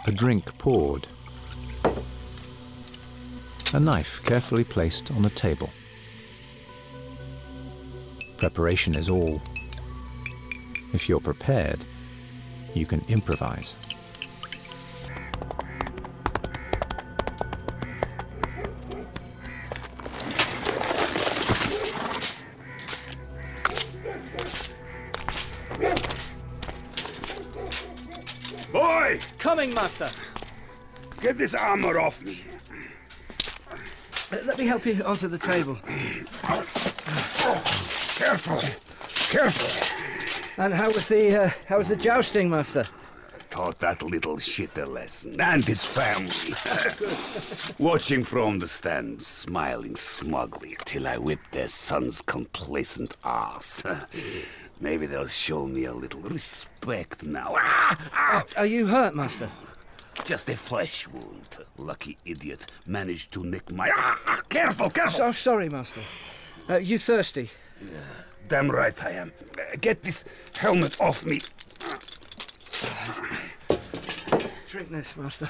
A drink poured. A knife carefully placed on a table. Preparation is all. If you're prepared, you can improvise. Boy! Coming, master. Get this armor off me. Let me help you onto the table. Careful. Careful. And how was the jousting, master? Taught that little shit a lesson. And his family. Watching from the stand, smiling smugly till I whipped their son's complacent ass. Maybe they'll show me a little respect now. Are you hurt, master? Just a flesh wound. Lucky idiot managed to nick my... Careful! So sorry, master. You thirsty? Damn right I am. Get this helmet off me. Drink this, master.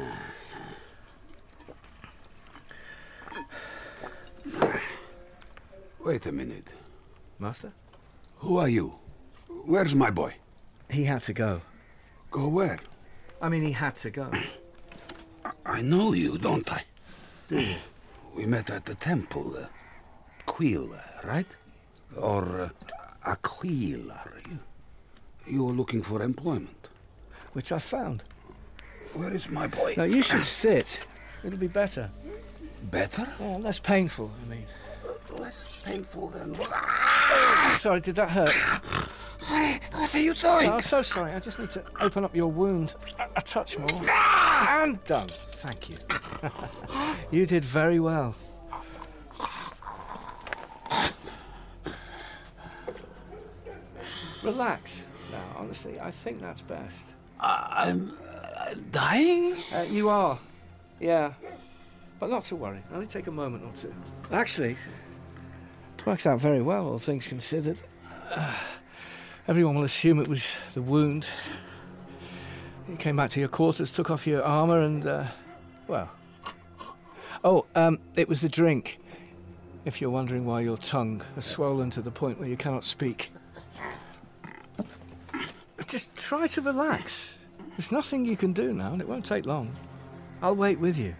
Wait a minute. Master? Who are you? Where's my boy? He had to go. Go where? I mean, he had to go. I know you, don't I? Do you? We met at the temple. Aquila, right? Or Aquila. You were looking for employment. Which I found. Where is my boy? Now, you should sit. It'll be better. Better? Yeah, less painful, I mean. Less painful than... Sorry, did that hurt? What are you doing? Oh, I'm so sorry. I just need to open up your wound a touch more. And done. Thank you. You did very well. Relax. Now, honestly, I think that's best. I'm dying? You are. Yeah. But not to worry. Only take a moment or two. Actually, it works out very well, all things considered. Everyone will assume it was the wound. You came back to your quarters, took off your armour and, well... Oh, it was the drink. If you're wondering why your tongue has swollen to the point where you cannot speak. Just try to relax. There's nothing you can do now, and it won't take long. I'll wait with you.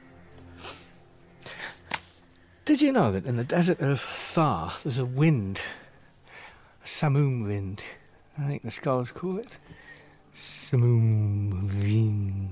Did you know that in the desert of Thar, there's a wind? A Samum wind. I think the scholars call it. Samum wind.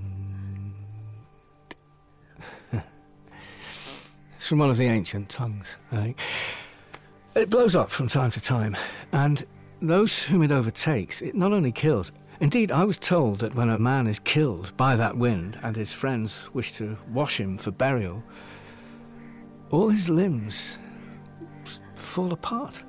It's from one of the ancient tongues, I think. It blows up from time to time, and those whom it overtakes, it not only kills. Indeed, I was told that when a man is killed by that wind and his friends wish to wash him for burial, all his limbs fall apart.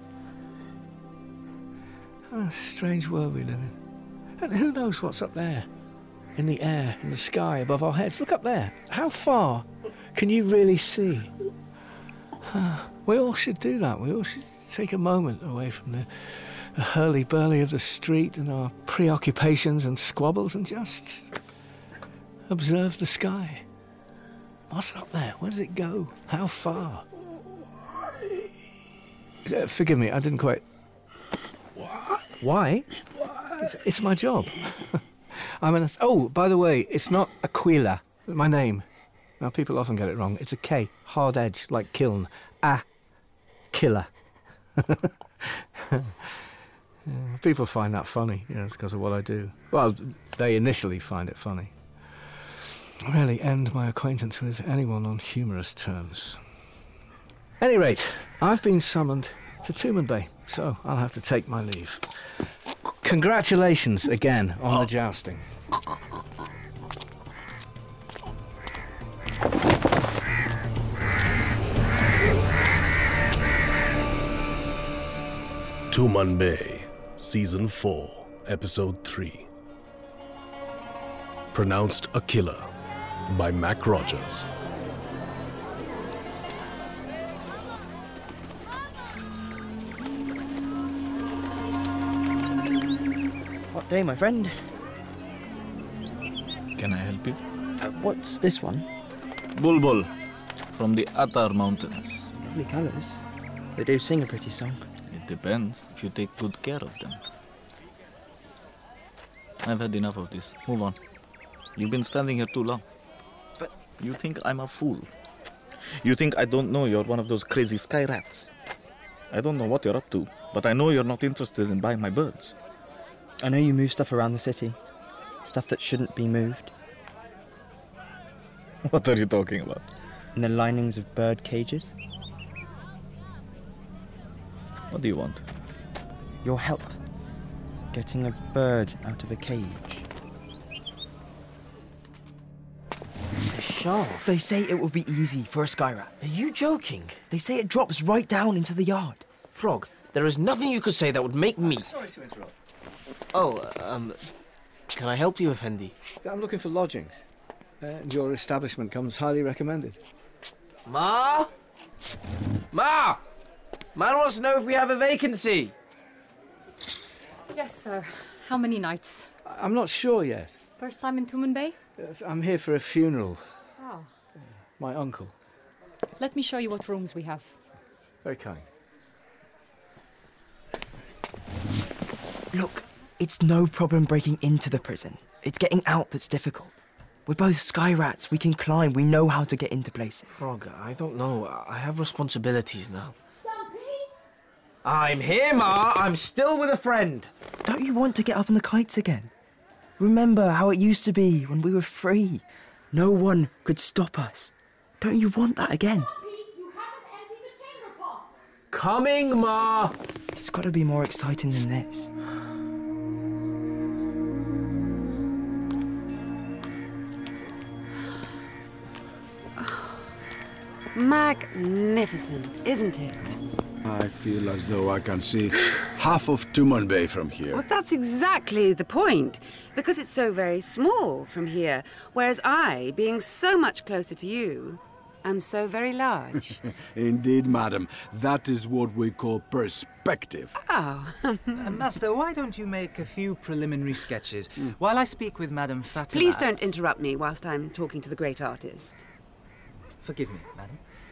A strange world we live in. And who knows what's up there? In the air, in the sky, above our heads. Look up there. How far can you really see? We all should do that. We all should take a moment away from the hurly-burly of the street and our preoccupations and squabbles and just observe the sky. What's up there? Where does it go? How far? Forgive me, I didn't quite... Why? It's my job. Oh, by the way, it's not Aquila, my name. Now, people often get it wrong. It's a K, hard edge, like kiln. Killer. People find that funny, it's because of what I do. Well, they initially find it funny. I rarely end my acquaintance with anyone on humorous terms. At any rate, I've been summoned to Tumen Bay, so I'll have to take my leave. Congratulations again on the jousting. Tumen Bay, Season 4, Episode 3. Pronounced Aquila by Mac Rogers. What day, my friend? Gonna sleepy? What's this one? Bulbul, from the Atar Mountains. Lovely colours. They do sing a pretty song. It depends if you take good care of them. I've had enough of this. Move on. You've been standing here too long. But you think I'm a fool. You think I don't know you're one of those crazy sky rats. I don't know what you're up to, but I know you're not interested in buying my birds. I know you move stuff around the city. Stuff that shouldn't be moved. What are you talking about? In the linings of bird cages. What do you want? Your help. Getting a bird out of a cage. A shaft? They say it will be easy for a skyrat. Are you joking? They say it drops right down into the yard. Frog, there is nothing you could say that would make me... Sorry to interrupt. Oh, can I help you, Effendi? I'm looking for lodgings. And your establishment comes highly recommended. Ma? Ma! Man wants to know if we have a vacancy. Yes, sir. How many nights? I'm not sure yet. First time in Tumen Bay? Yes, I'm here for a funeral. Oh. My uncle. Let me show you what rooms we have. Very kind. Look, it's no problem breaking into the prison. It's getting out that's difficult. We're both sky rats. We can climb. We know how to get into places. Frog, I don't know. I have responsibilities now. I'm here, Ma. I'm still with a friend. Don't you want to get up on the kites again? Remember how it used to be when we were free. No one could stop us. Don't you want that again? You haven't emptied the chamber pots. Coming, Ma. It's got to be more exciting than this. Magnificent, isn't it? I feel as though I can see half of Tumen Bay from here. Well, that's exactly the point, because it's so very small from here, whereas I, being so much closer to you, am so very large. Indeed, madam. That is what we call perspective. Oh. Master, why don't you make a few preliminary sketches while I speak with Madame Fatima? Please don't interrupt me whilst I'm talking to the great artist. Forgive me, madam.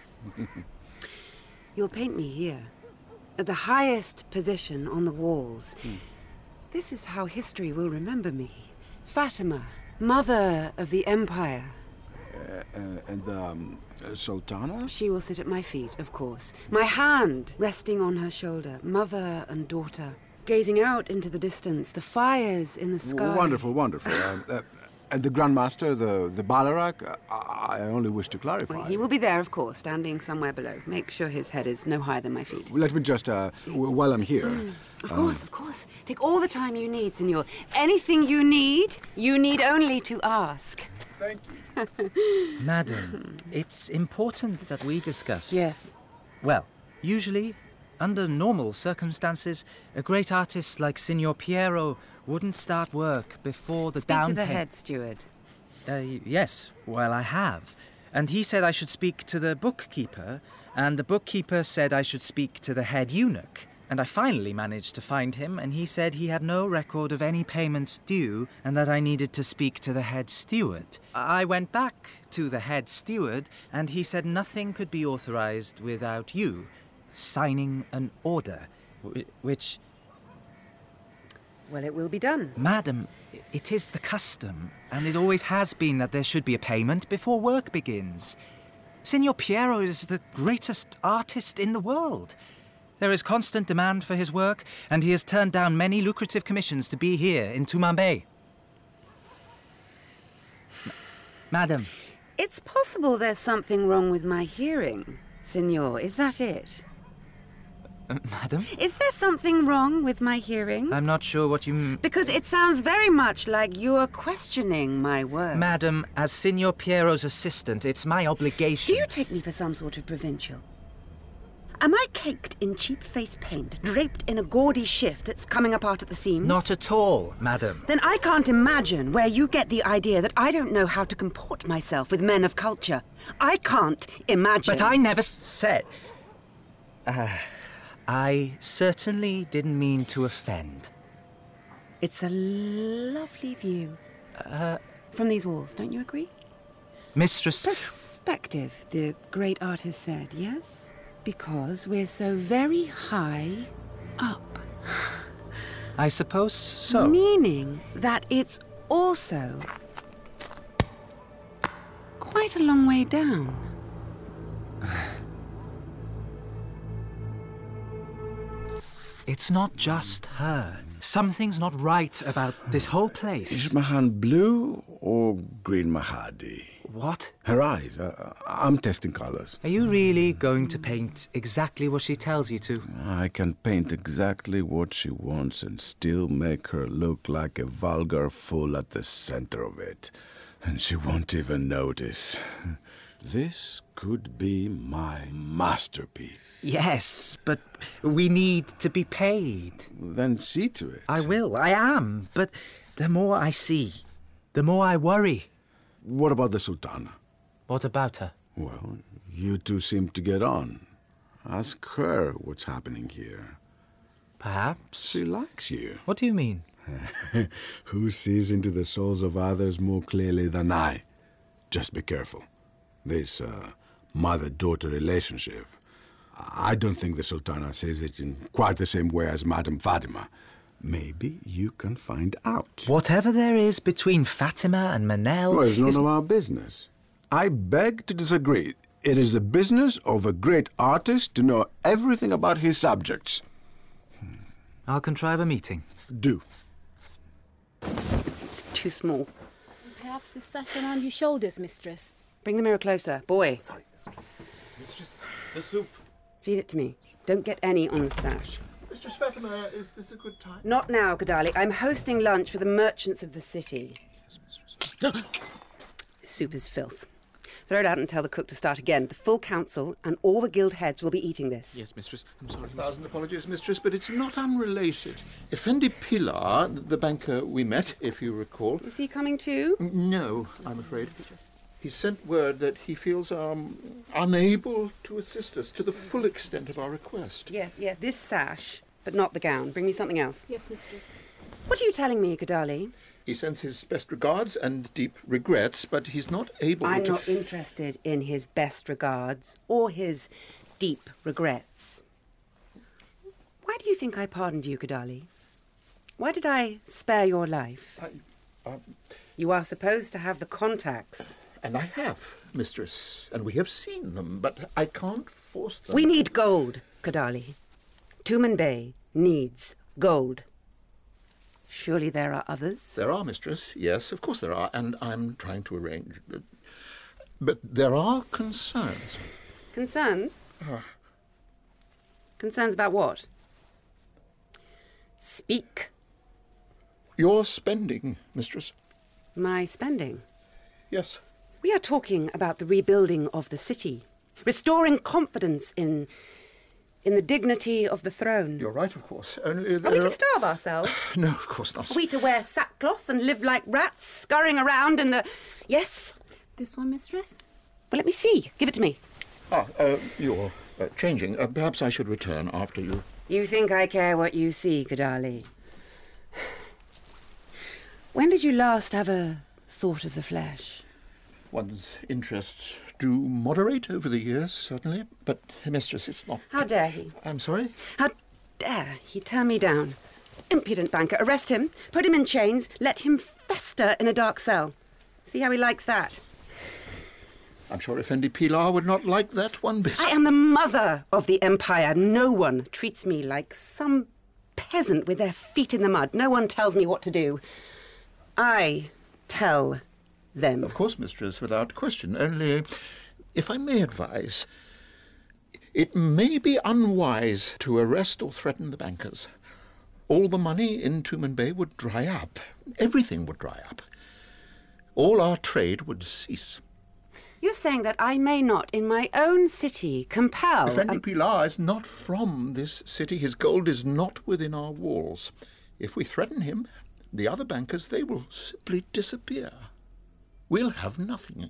You'll paint me here, at the highest position on the walls. This is how history will remember me. Fatima, mother of the empire. And the Sultana? She will sit at my feet, of course. My hand resting on her shoulder, mother and daughter. Gazing out into the distance, the fires in the sky. Wonderful, wonderful. And the Grand Master, the Balarak, I only wish to clarify. Well, he will be there, of course, standing somewhere below. Make sure his head is no higher than my feet. Let me just, while I'm here... Of course. Take all the time you need, Signor. Anything you need only to ask. Thank you. Madam, it's important that we discuss... Yes. Well, usually, under normal circumstances, a great artist like Signor Piero wouldn't start work before the down Speak to the pay- head steward. Yes, well, I have. And he said I should speak to the bookkeeper, and the bookkeeper said I should speak to the head eunuch. And I finally managed to find him, and he said he had no record of any payments due, and that I needed to speak to the head steward. I went back to the head steward, and he said nothing could be authorized without you signing an order, which... Well, it will be done. Madam, it is the custom, and it always has been that there should be a payment before work begins. Signor Piero is the greatest artist in the world. There is constant demand for his work, and he has turned down many lucrative commissions to be here in Tumen Bay. Madam. It's possible there's something wrong with my hearing, Signor. Is that it? Madam? Is there something wrong with my hearing? I'm not sure what you mean. Because it sounds very much like you're questioning my words. Madam, as Signor Piero's assistant, it's my obligation... Do you take me for some sort of provincial? Am I caked in cheap face paint, draped in a gaudy shift that's coming apart at the seams? Not at all, madam. Then I can't imagine where you get the idea that I don't know how to comport myself with men of culture. I can't imagine... But I never said... I certainly didn't mean to offend. It's a lovely view. from these walls, don't you agree? Mistress... Perspective, the great artist said, yes? Because we're so very high up. I suppose so. Meaning that it's also quite a long way down. It's not just her. Something's not right about this whole place. Is Mahan blue or green Mahadi? What? Her eyes. I'm testing colors. Are you really going to paint exactly what she tells you to? I can paint exactly what she wants and still make her look like a vulgar fool at the center of it. And she won't even notice. This could be my masterpiece. Yes, but we need to be paid. Then see to it. I will, I am. But the more I see, the more I worry. What about the Sultana? What about her? Well, you two seem to get on. Ask her what's happening here. Perhaps. She likes you. What do you mean? Who sees into the souls of others more clearly than I? Just be careful. This mother-daughter relationship, I don't think the Sultana sees it in quite the same way as Madame Fatima. Maybe you can find out. Whatever there is between Fatima and Manel... Well, it's none of our business. I beg to disagree. It is the business of a great artist to know everything about his subjects. I'll contrive a meeting. Do. It's too small. Perhaps the sash around your shoulders, mistress. Bring the mirror closer. Boy. Sorry, mistress. Mistress, the soup. Feed it to me. Don't get any on the sash. Mistress Fatima, is this a good time? Not now, Kadali. I'm hosting lunch for the merchants of the city. Yes, mistress. This soup is filth. Throw it out and tell the cook to start again. The full council and all the guild heads will be eating this. Yes, mistress. I'm sorry. 1,000 apologies, mistress, but it's not unrelated. Effendi Pilar, the banker we met, if you recall... Is he coming too? No, I'm afraid. He sent word that he feels unable to assist us to the full extent of our request. Yes. This sash, but not the gown. Bring me something else. Yes, mistress. What are you telling me, Kadali? He sends his best regards and deep regrets, but he's not able I'm to... not interested in his best regards or his deep regrets. Why do you think I pardoned you, Kadali? Why did I spare your life? You are supposed to have the contacts. And I have, mistress, and we have seen them, but I can't force them. We need gold, Kadali. Tumen Bay needs gold. Surely there are others? There are, mistress. Yes, of course there are, and I'm trying to arrange. But there are concerns. Concerns? Concerns about what? Speak. Your spending, mistress. My spending? Yes. We are talking about the rebuilding of the city, restoring confidence in the dignity of the throne. You're right, of course. Only Are we to starve ourselves? No, of course not. Are we to wear sackcloth and live like rats, scurrying around in the... Yes? This one, mistress? Well, let me see. Give it to me. You're changing. Perhaps I should return after you. You think I care what you see, Kadali? When did you last have a thought of the flesh? One's interests do moderate over the years, certainly. But, mistress, it's not... How dare he? I'm sorry? How dare he turn me down? Impudent banker. Arrest him, put him in chains, let him fester in a dark cell. See how he likes that. I'm sure Effendi Pilar would not like that one bit. I am the mother of the Empire. No one treats me like some peasant with their feet in the mud. No one tells me what to do. I tell them. Of course, mistress, without question. Only, if I may advise, it may be unwise to arrest or threaten the bankers. All the money in Tumen Bay would dry up. Everything would dry up. All our trade would cease. You're saying that I may not, in my own city, compel... Effendi Pilar is not from this city. His gold is not within our walls. If we threaten him, the other bankers, they will simply disappear. We'll have nothing.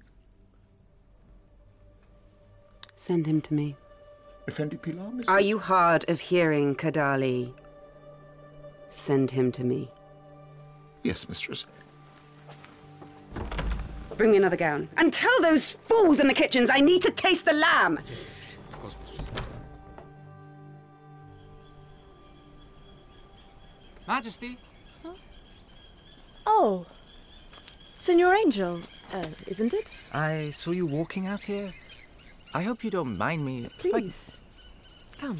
Send him to me. Effendi Pilar, mistress? Are you hard of hearing, Kadali? Send him to me. Yes, mistress. Bring me another gown. And tell those fools in the kitchens I need to taste the lamb. Of course, mistress. Majesty. Oh, Senor Angel, isn't it? I saw you walking out here. I hope you don't mind me. Please, come.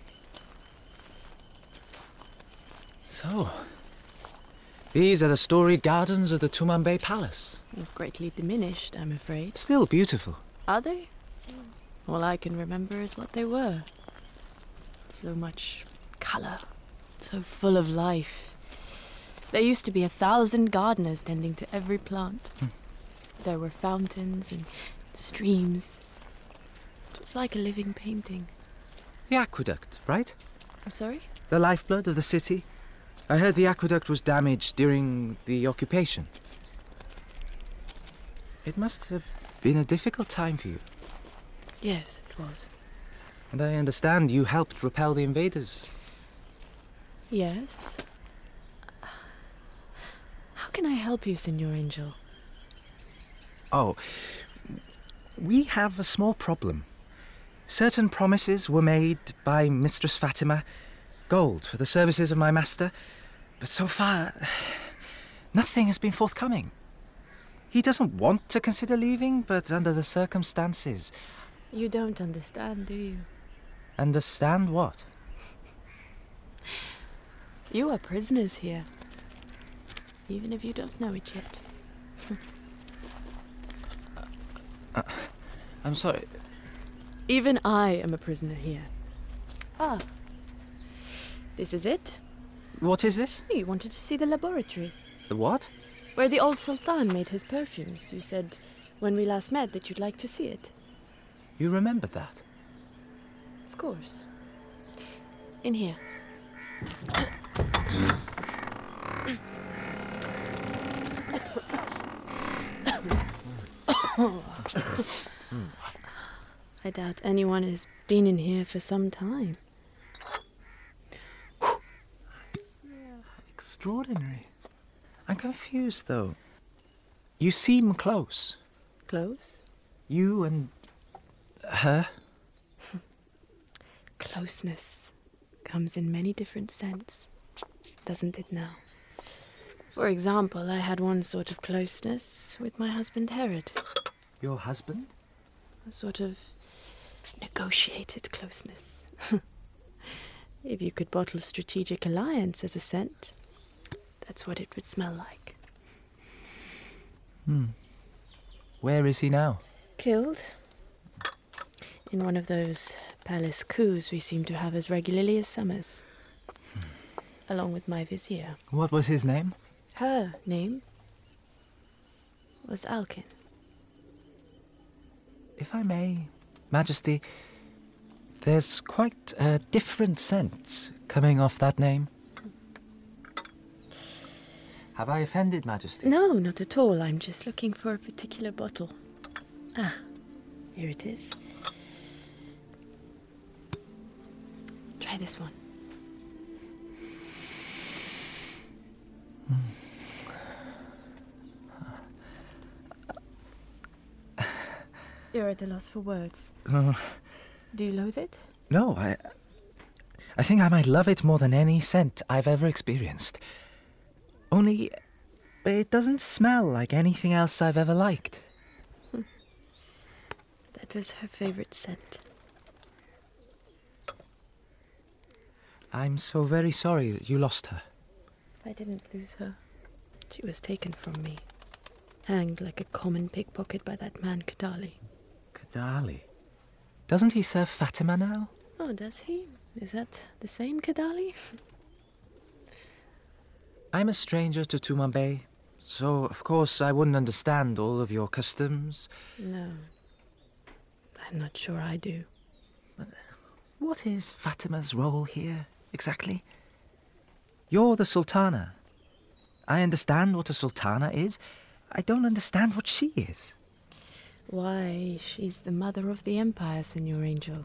So, these are the storied gardens of the Tumanbay Palace. Greatly diminished, I'm afraid. Still beautiful. Are they? All I can remember is what they were. So much colour, so full of life. There used to be 1,000 gardeners tending to every plant. There were fountains and streams. It was like a living painting. The aqueduct, right? I'm sorry? The lifeblood of the city. I heard the aqueduct was damaged during the occupation. It must have been a difficult time for you. Yes, it was. And I understand you helped repel the invaders. Yes. How can I help you, Senor Angel? Oh, we have a small problem. Certain promises were made by Mistress Fatima, gold for the services of my master, but so far, nothing has been forthcoming. He doesn't want to consider leaving, but under the circumstances... You don't understand, do you? Understand what? You are prisoners here. Even if you don't know it yet. I'm sorry. Even I am a prisoner here. Ah. This is it. What is this? You wanted to see the laboratory. The what? Where the old Sultan made his perfumes. You said when we last met that you'd like to see it. You remember that? Of course. In here. I doubt anyone has been in here for some time. Extraordinary. I'm confused, though. You seem close. Close? You and... her? Closeness comes in many different scents, doesn't it now? For example, I had one sort of closeness with my husband Herod. Your husband? A sort of negotiated closeness. If you could bottle strategic alliance as a scent, that's what it would smell like. Where is he now? Killed. In one of those palace coups we seem to have as regularly as summers. Along with my vizier. What was his name? Her name was Alkin. If I may, Majesty, there's quite a different scent coming off that name. Have I offended, Majesty? No, not at all. I'm just looking for a particular bottle. Ah, here it is. Try this one. You're at a loss for words. Do you loathe it? No, I think I might love it more than any scent I've ever experienced. Only, it doesn't smell like anything else I've ever liked. That was her favorite scent. I'm so very sorry that you lost her. I didn't lose her. She was taken from me. Hanged like a common pickpocket by that man Kadali. Kadali? Doesn't he serve Fatima now? Oh, does he? Is that the same Kadali? I'm a stranger to Tumanbay, so of course I wouldn't understand all of your customs. No. I'm not sure I do. But what is Fatima's role here, exactly? You're the Sultana. I understand what a Sultana is. I don't understand what she is. Why, she's the mother of the Empire, Senor Angel.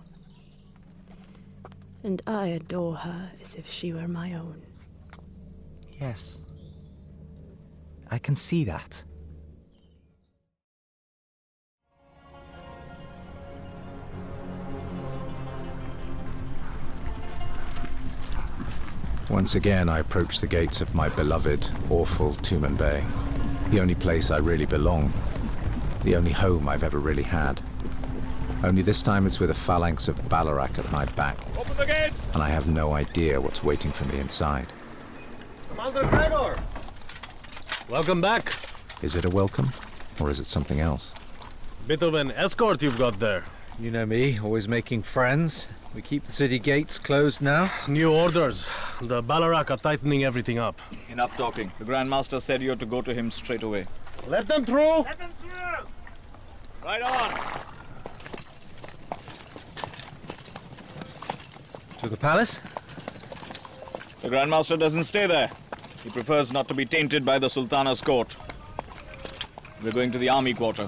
And I adore her as if she were my own. Yes. I can see that. Once again, I approach the gates of my beloved, awful Tumen Bay. The only place I really belong. The only home I've ever really had. Only this time it's with a phalanx of Balarak at my back. Open the gates! And I have no idea what's waiting for me inside. Commander Gregor! Welcome back. Is it a welcome? Or is it something else? Bit of an escort you've got there. You know me, always making friends. We keep the city gates closed now. New orders. The Balarak are tightening everything up. Enough talking. The Grand Master said you're to go to him straight away. Let them through! Let them through! Right on! To the palace? The Grand Master doesn't stay there. He prefers not to be tainted by the Sultana's court. We're going to the army quarter.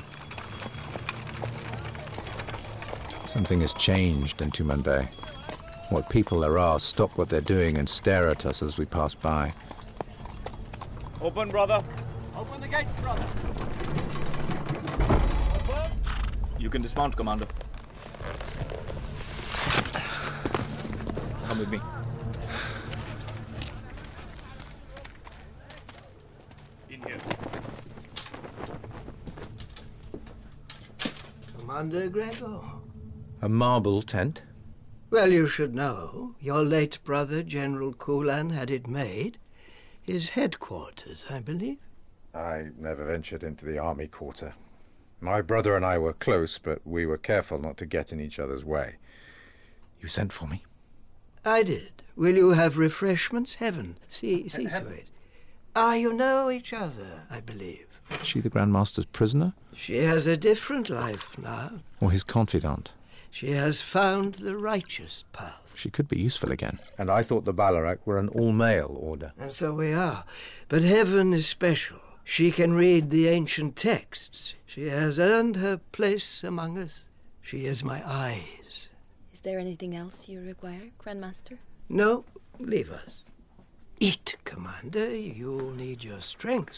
Something has changed in Tumen Bay. What people there are stop what they're doing and stare at us as we pass by. Open, brother. Open the gate, brother. You can dismount, Commander. Come with me. In here. Commander Gregor. A marble tent? Well, you should know. Your late brother, General Kulan, had it made. His headquarters, I believe. I never ventured into the army quarter. My brother and I were close, but we were careful not to get in each other's way. You sent for me? I did. Will you have refreshments? Heaven. See to it. You know each other, I believe. Is she the Grand Master's prisoner? She has a different life now. Or his confidant? She has found the righteous path. She could be useful again. And I thought the Balarak were an all-male order. And so we are. But heaven is special. She can read the ancient texts. She has earned her place among us. She is my eyes. Is there anything else you require, Grand Master? No, leave us. Eat, Commander. You'll need your strength.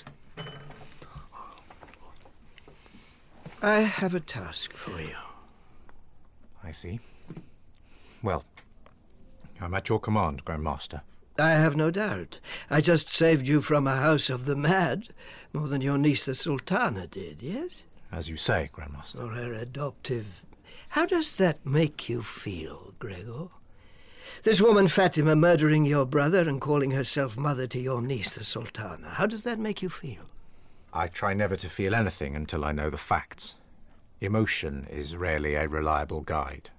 I have a task for you. I see. Well, I'm at your command, Grand Master. I have no doubt. I just saved you from a house of the mad, more than your niece the Sultana did, yes? As you say, Grand Master. Or her adoptive. How does that make you feel, Gregor? This woman Fatima murdering your brother and calling herself mother to your niece the Sultana. How does that make you feel? I try never to feel anything until I know the facts. Emotion is rarely a reliable guide.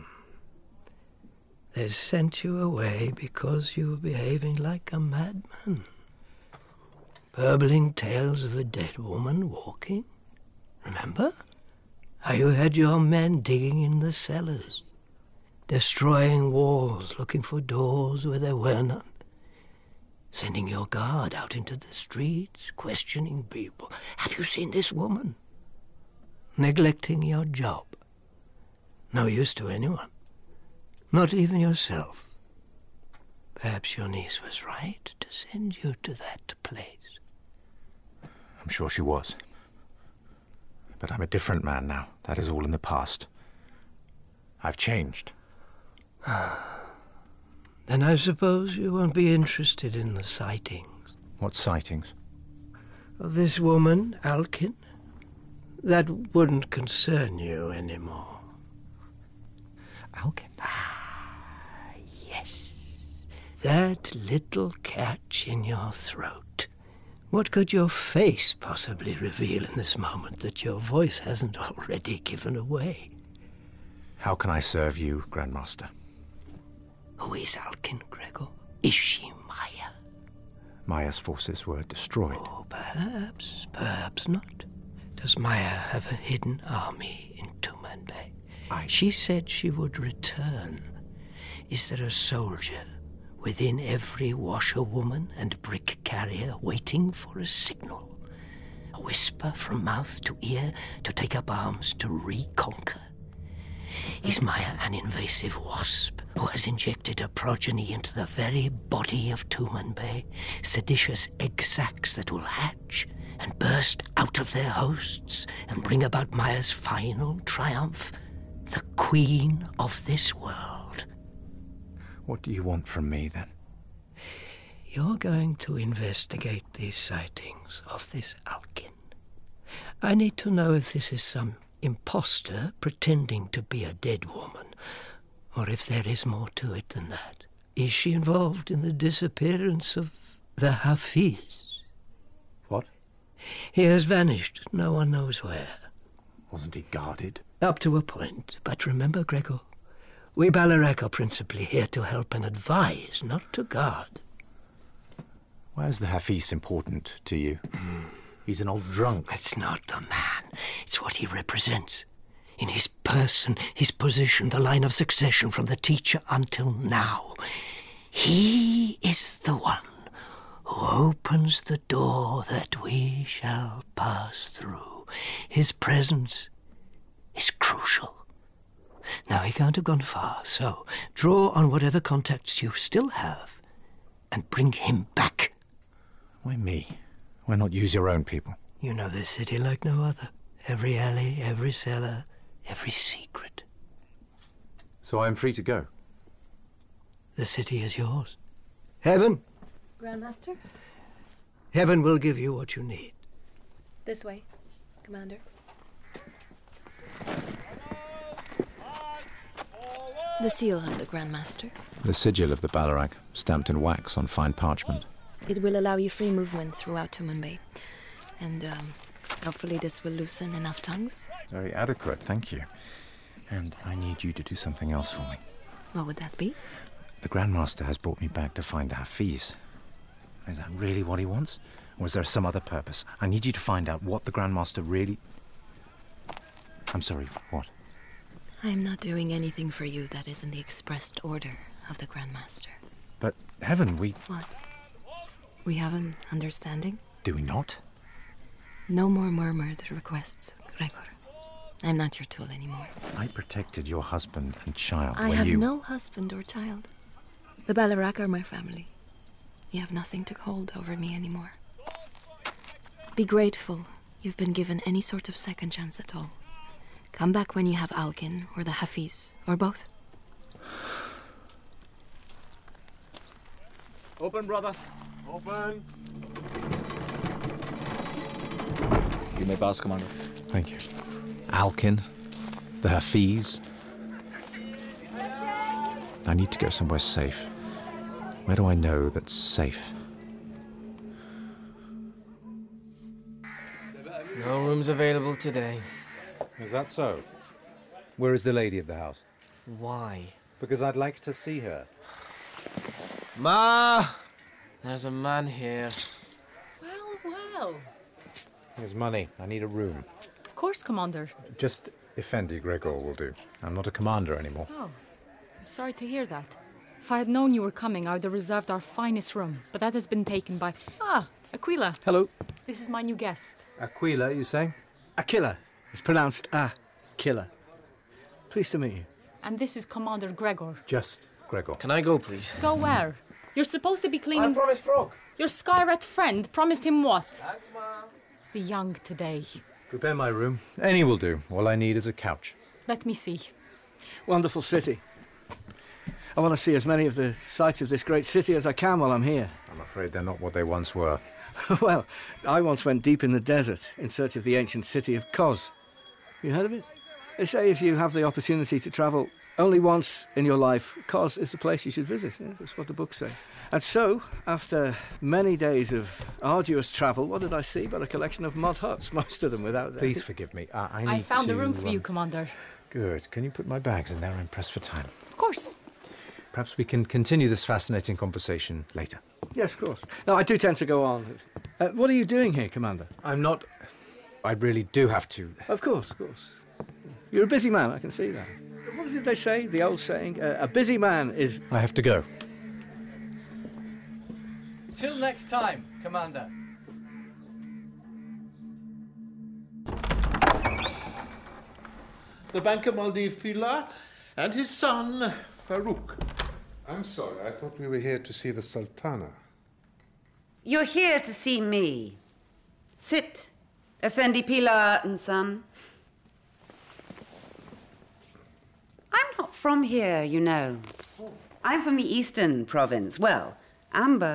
They sent you away because you were behaving like a madman. Burbling tales of a dead woman walking. Remember? How you had your men digging in the cellars, destroying walls, looking for doors where there were none, sending your guard out into the streets, questioning people. Have you seen this woman? Neglecting your job. No use to anyone. Not even yourself. Perhaps your niece was right to send you to that place. I'm sure she was. But I'm a different man now. That is all in the past. I've changed. Then I suppose you won't be interested in the sightings. What sightings? Of this woman, Alkin. That wouldn't concern you anymore. Alkin? Yes. That little catch in your throat. What could your face possibly reveal in this moment that your voice hasn't already given away? How can I serve you, Grand Master? Who is Alkin, Gregor? Is she Maya? Maya's forces were destroyed. Oh, perhaps not. Does Maya have a hidden army in Tumen Bay? She said she would return. Is there a soldier within every washerwoman and brick carrier waiting for a signal? A whisper from mouth to ear to take up arms to reconquer? Is Maya an invasive wasp who has injected her progeny into the very body of Tumen Bay? Seditious egg sacs that will hatch and burst out of their hosts and bring about Maya's final triumph, the queen of this world. What do you want from me, then? You're going to investigate these sightings of this Alkin. I need to know if this is some imposter pretending to be a dead woman, or if there is more to it than that. Is she involved in the disappearance of the Hafiz? What? He has vanished. No one knows where. Wasn't he guarded? Up to a point. But remember, Gregor, we Balarak are principally here to help and advise, not to guard. Why is the Hafiz important to you? He's an old drunk. It's not the man. It's what he represents. In his person, his position, the line of succession from the teacher until now. He is the one who opens the door that we shall pass through. His presence is crucial. Now, he can't have gone far, so draw on whatever contacts you still have and bring him back. Why me? Why not use your own people? You know this city like no other. Every alley, every cellar, every secret. So I'm free to go? The city is yours. Heaven? Grandmaster? Heaven will give you what you need. This way, Commander. The seal of the Grandmaster. The sigil of the Balarak, stamped in wax on fine parchment. It will allow you free movement throughout Tumanbay. And hopefully this will loosen enough tongues. Very adequate, thank you. And I need you to do something else for me. What would that be? The Grandmaster has brought me back to find the Hafiz. Is that really what he wants? Or is there some other purpose? I need you to find out what the Grandmaster really... I'm sorry, what? I am not doing anything for you that is in the expressed order of the Grandmaster. But, Heaven, we... What? We have an understanding? Do we not? No more murmured requests, Gregor. I'm not your tool anymore. I protected your husband and child I when have you... no husband or child. The Balarak are my family. You have nothing to hold over me anymore. Be grateful you've been given any sort of second chance at all. Come back when you have Alkin or the Hafiz, or both. Open, brother. Open. You may pass, Commander. Thank you. Alkin, the Hafiz. I need to go somewhere safe. Where do I know that's safe? No rooms available today. Is that so? Where is the lady of the house? Why? Because I'd like to see her. Ma! There's a man here. Well. Here's money. I need a room. Of course, Commander. Just Effendi Gregor will do. I'm not a commander anymore. Oh, I'm sorry to hear that. If I had known you were coming, I would have reserved our finest room. But that has been taken by... Aquila. Hello. This is my new guest. Aquila, you say? Aquila. It's pronounced killer. Pleased to meet you. And this is Commander Gregor. Just Gregor. Can I go, please? Go where? You're supposed to be cleaning... I promised Frog. Your Skyrat friend promised him what? Thanks, Ma. The young today. Prepare my room. Any will do. All I need is a couch. Let me see. Wonderful city. I want to see as many of the sights of this great city as I can while I'm here. I'm afraid they're not what they once were. Well, I once went deep in the desert in search of the ancient city of Kos. You heard of it? They say if you have the opportunity to travel only once in your life, Kos is the place you should visit. Yeah, that's what the books say. And so, after many days of arduous travel, what did I see but a collection of mud huts, most of them without... Please forgive me. I found a room for you, Commander. Good. Can you put my bags in there? I'm pressed for time. Of course. Perhaps we can continue this fascinating conversation later. Yes, of course. No, I do tend to go on. What are you doing here, Commander? I'm not... I really do have to... Of course. You're a busy man, I can see that. What did they say, the old saying? A busy man is... I have to go. Till next time, Commander. The banker Maldiv Pila and his son, Farouk. I'm sorry, I thought we were here to see the Sultana. You're here to see me. Sit, Effendi Pila and son. I'm not from here, you know. I'm from the eastern province. Well, Amber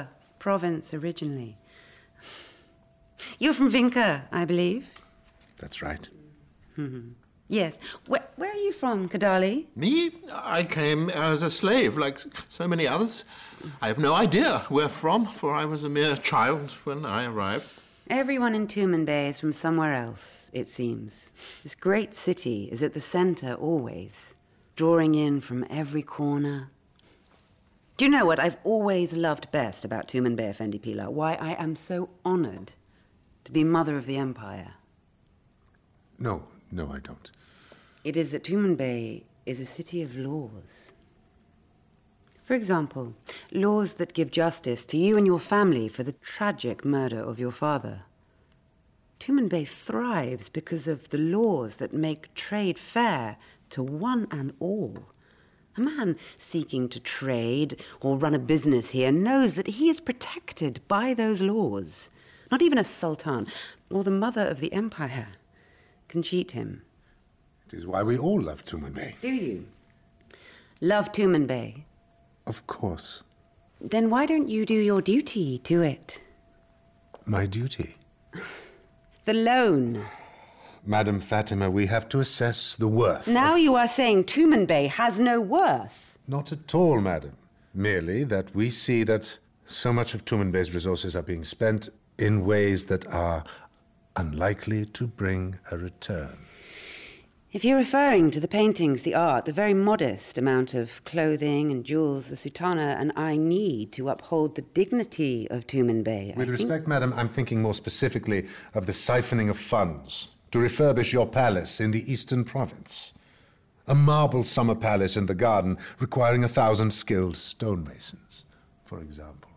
province originally. You're from Vinca, I believe? That's right. Yes. Where are you from, Kadali? Me? I came as a slave, like so many others. I have no idea where from, for I was a mere child when I arrived. Everyone in Tumanbay is from somewhere else, it seems. This great city is at the center always, drawing in from every corner. Do you know what I've always loved best about Tumanbay, Effendi Pilar? Why I am so honored to be mother of the empire? No, I don't. It is that Tumanbay is a city of laws. For example, laws that give justice to you and your family for the tragic murder of your father. Tumanbay thrives because of the laws that make trade fair to one and all. A man seeking to trade or run a business here knows that he is protected by those laws. Not even a sultan or the mother of the empire can cheat him. It is why we all love Tumanbay. Do you? Love Tumanbay? Of course. Then why don't you do your duty to it? My duty? The loan. Madam Fatima, we have to assess the worth. Now you are saying Tumanbay has no worth. Not at all, madam. Merely that we see that so much of Tumanbay's resources are being spent in ways that are unlikely to bring a return. If you're referring to the paintings, the art, the very modest amount of clothing and jewels the Sultana and I need to uphold the dignity of Tumanbay, With respect, madam, I'm thinking more specifically of the siphoning of funds to refurbish your palace in the eastern province. A marble summer palace in the garden requiring 1,000 skilled stonemasons, for example.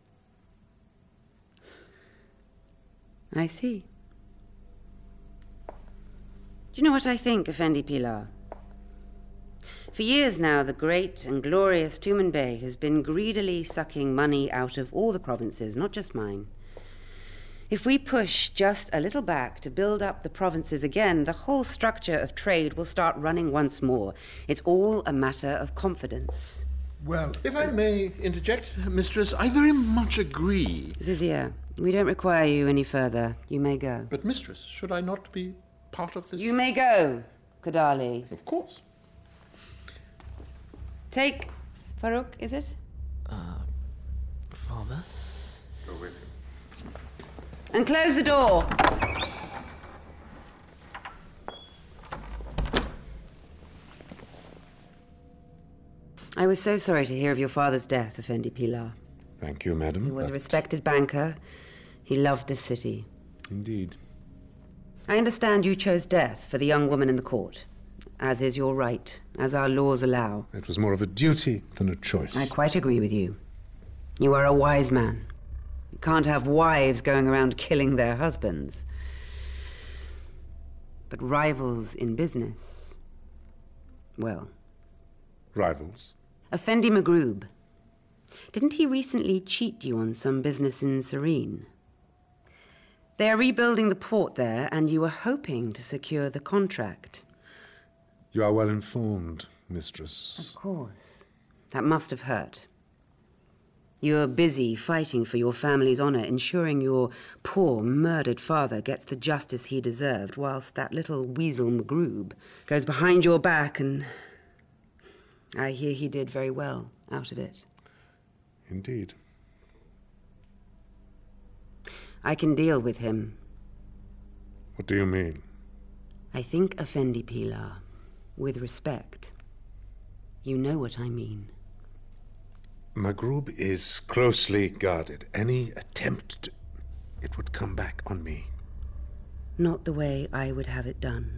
I see. Do you know what I think, Effendi Pilar? For years now, the great and glorious Tumanbay has been greedily sucking money out of all the provinces, not just mine. If we push just a little back to build up the provinces again, the whole structure of trade will start running once more. It's all a matter of confidence. Well, if I may interject, mistress, I very much agree. Vizier, we don't require you any further. You may go. But mistress, should I not be part of this? You may go, Kadali. Of course. Take Farouk, is it? Father? Go with him. And close the door. I was so sorry to hear of your father's death, Effendi Pilar. Thank you, madam. He was a respected banker. He loved this city. Indeed. I understand you chose death for the young woman in the court, as is your right, as our laws allow. It was more of a duty than a choice. I quite agree with you. You are a wise man. You can't have wives going around killing their husbands. But rivals in business, well... Rivals? Effendi Maghroob. Didn't he recently cheat you on some business in Serene? They are rebuilding the port there, and you were hoping to secure the contract. You are well informed, mistress. Of course. That must have hurt. You're busy fighting for your family's honor, ensuring your poor, murdered father gets the justice he deserved, whilst that little weasel Maghroob goes behind your back and... I hear he did very well out of it. Indeed. I can deal with him. What do you mean? I think, Effendi Pilar, with respect, you know what I mean. Maghroob is closely guarded. Any attempt to... it would come back on me. Not the way I would have it done.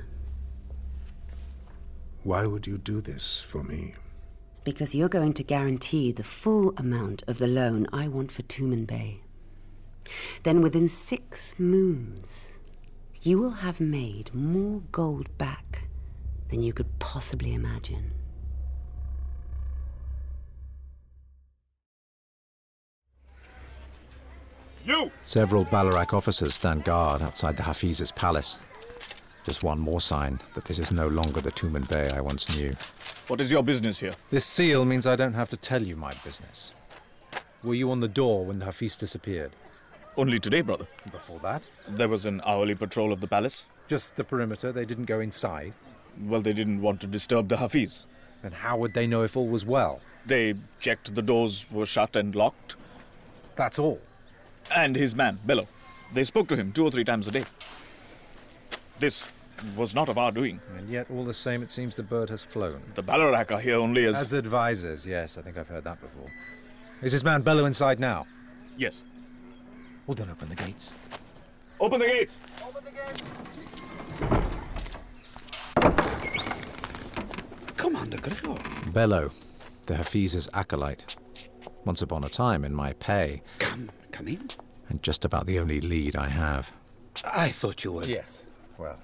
Why would you do this for me? Because you're going to guarantee the full amount of the loan I want for Tumanbay. Then within 6 moons, you will have made more gold back than you could possibly imagine. You! Several Balarak officers stand guard outside the Hafiz's palace. Just one more sign that this is no longer the Tumanbay I once knew. What is your business here? This seal means I don't have to tell you my business. Were you on the door when the Hafiz disappeared? Only today, brother. Before that? There was an hourly patrol of the palace. Just the perimeter? They didn't go inside? Well, they didn't want to disturb the Hafiz. Then how would they know if all was well? They checked the doors were shut and locked. That's all? And his man, Bello. They spoke to him 2 or 3 times a day. This was not of our doing. And yet, all the same, it seems the bird has flown. The Balarak are here only as advisors, yes, I think I've heard that before. Is his man Bello inside now? Yes. Well, then open the gates. Open the gates! Open the gates! Commander Gregor. Bello, the Hafiz's acolyte. Once upon a time in my pay. Come in. And just about the only lead I have. I thought you were... Yes, well...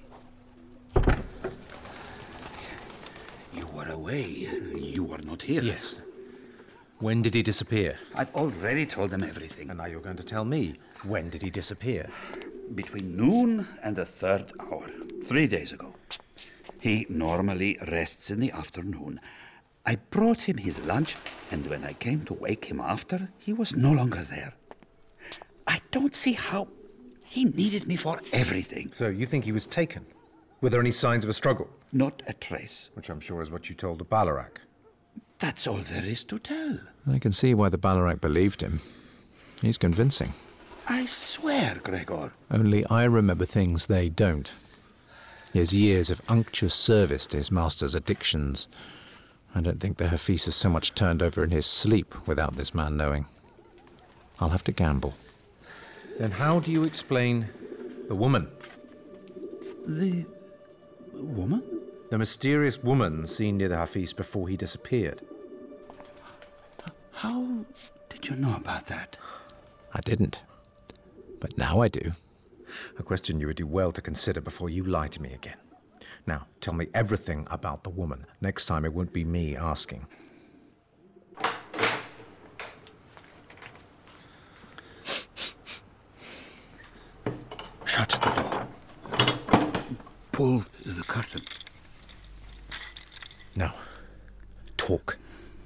You were away. You were not here. Yes. When did he disappear? I've already told them everything. And now you're going to tell me, when did he disappear? Between noon and the 3rd hour, 3 days ago. He normally rests in the afternoon. I brought him his lunch, and when I came to wake him after, he was no longer there. I don't see how... He needed me for everything. So you think he was taken? Were there any signs of a struggle? Not a trace. Which I'm sure is what you told the Balarak. That's all there is to tell. I can see why the Balarak believed him. He's convincing. I swear, Gregor. Only I remember things they don't. His years of unctuous service to his master's addictions. I don't think the Hafiz is so much turned over in his sleep without this man knowing. I'll have to gamble. Then how do you explain the woman? The woman? The mysterious woman seen near the Hafiz before he disappeared. How did you know about that? I didn't. But now I do. A question you would do well to consider before you lie to me again. Now, tell me everything about the woman. Next time it won't be me asking. Shut the door. Pull the curtain. No. Talk.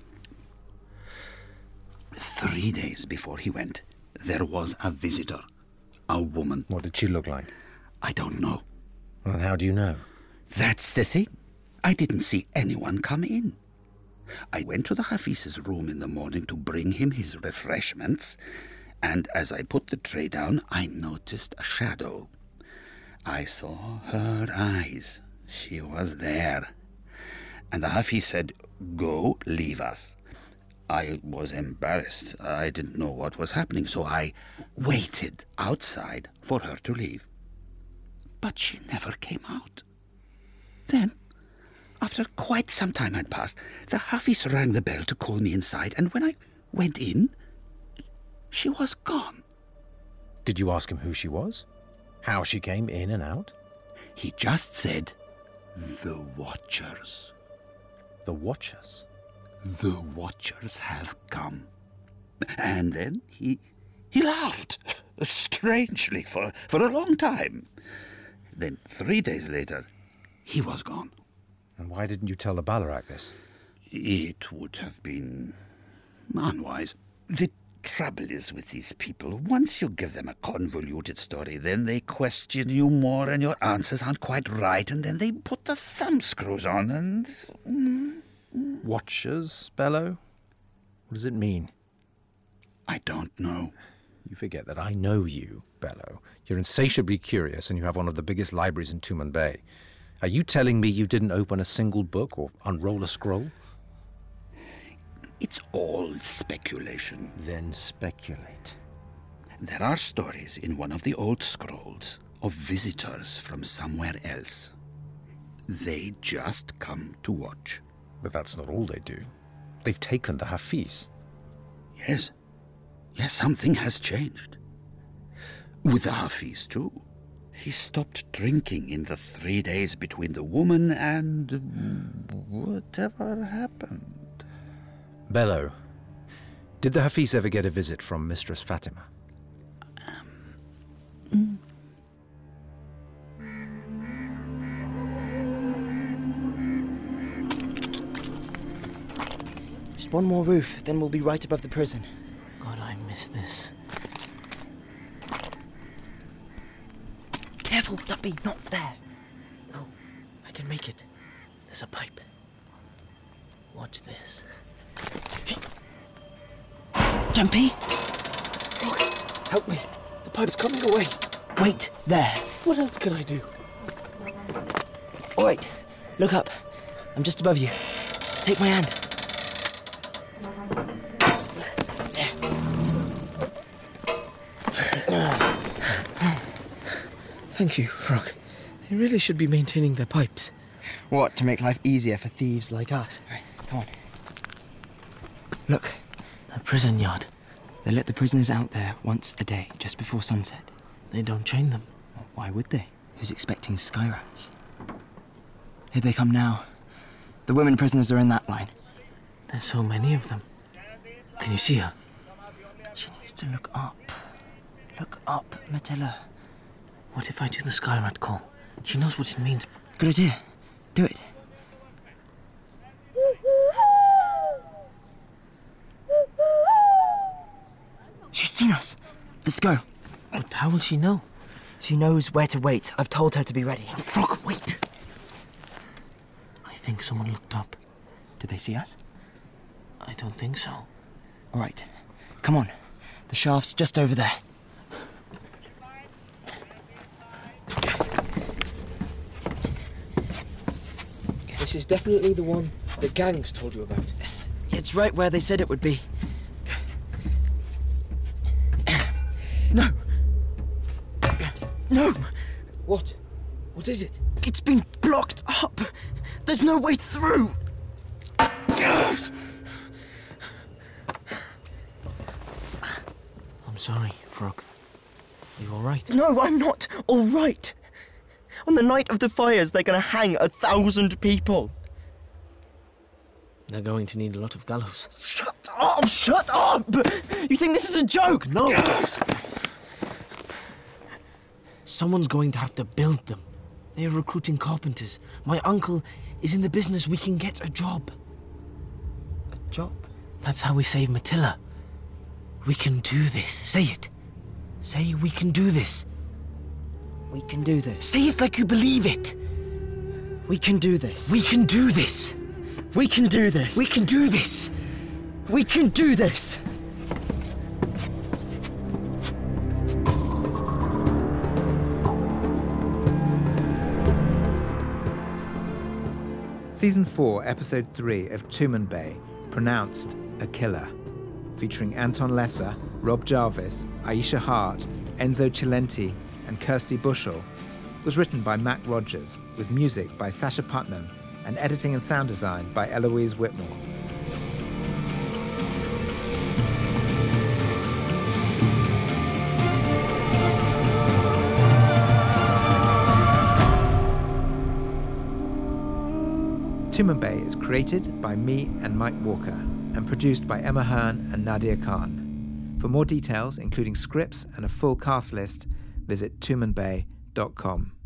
3 days before he went, there was a visitor. A woman. What did she look like? I don't know. Well, how do you know? That's the thing. I didn't see anyone come in. I went to the Hafiz's room in the morning to bring him his refreshments, and as I put the tray down, I noticed a shadow. I saw her eyes. She was there. And the Hafiz said, "Go, leave us." I was embarrassed. I didn't know what was happening, so I waited outside for her to leave. But she never came out. Then, after quite some time had passed, the Hafiz rang the bell to call me inside, and when I went in, she was gone. Did you ask him who she was? How she came in and out? He just said, "The Watchers." The Watchers? The Watchers have come. And then he laughed, strangely, for a long time. Then 3 days later, he was gone. And why didn't you tell the Balarak this? It would have been unwise. The trouble is with these people, once you give them a convoluted story, then they question you more and your answers aren't quite right, and then they put the thumbscrews on and... Watchers, Bello? What does it mean? I don't know. You forget that I know you, Bello. You're insatiably curious and you have one of the biggest libraries in Tumen Bay. Are you telling me you didn't open a single book or unroll a scroll? It's all speculation. Then speculate. There are stories in one of the old scrolls of visitors from somewhere else. They just come to watch. But that's not all they do. They've taken the Hafiz. Yes. Yes, something has changed. With the Hafiz, too. He stopped drinking in the 3 days between the woman and... whatever happened. Bello, did the Hafiz ever get a visit from Mistress Fatima? Just one more roof, then we'll be right above the prison. God, What's this? Careful, Dumpy, not there. No, I can make it. There's a pipe. Watch this. Dumpy? Help me. The pipe's coming away. Wait, there. What else can I do? All right, look up. I'm just above you. Take my hand. Thank you, Frog. They really should be maintaining their pipes. What, to make life easier for thieves like us? Right, come on. Look. A prison yard. They let the prisoners out there once a day, just before sunset. They don't chain them. Why would they? Who's expecting sky rats? Here they come now. The women prisoners are in that line. There's so many of them. Can you see her? She needs to look up. Look up, Matilda. What if I do the sky rat call? She knows what it means. Good idea. Do it. She's seen us. Let's go. But how will she know? She knows where to wait. I've told her to be ready. Frog, wait! I think someone looked up. Did they see us? I don't think so. All right. Come on. The shaft's just over there. This is definitely the one the gangs told you about. It's right where they said it would be. No! No! What? What is it? It's been blocked up! There's no way through! I'm sorry, Frog. Are you all right? No, I'm not all right. On the night of the fires, they're going to hang 1,000 people. They're going to need a lot of gallows. Shut up! Shut up! You think this is a joke? No! Someone's going to have to build them. They're recruiting carpenters. My uncle is in the business. We can get a job. A job? That's how we save Matilda. We can do this. Say it. Say we can do this. We can do this. Say it like you believe it. We can do this. We can do this. We can do this. We can do this. We can do this. Season 4, Episode 3 of Tumanbay, pronounced A Killer, featuring Anton Lesser, Rob Jarvis, Aisha Hart, Enzo Cilenti, and Kirsty Bushell, was written by Mac Rogers, with music by Sasha Putnam, and editing and sound design by Eloise Whitmore. Tumanbay is created by me and Mike Walker and produced by Emma Hearn and Nadia Khan. For more details, including scripts and a full cast list, visit tumanbay.com.